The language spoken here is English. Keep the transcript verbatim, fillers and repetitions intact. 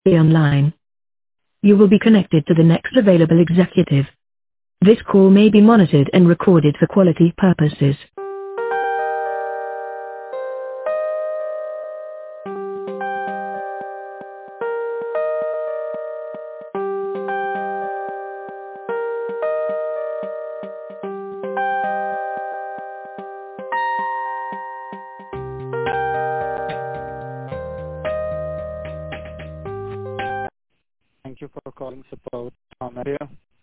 Be online. You will be connected to the next available executive. This call may be monitored and recorded for quality purposes. Thank you for calling support. How may I help you?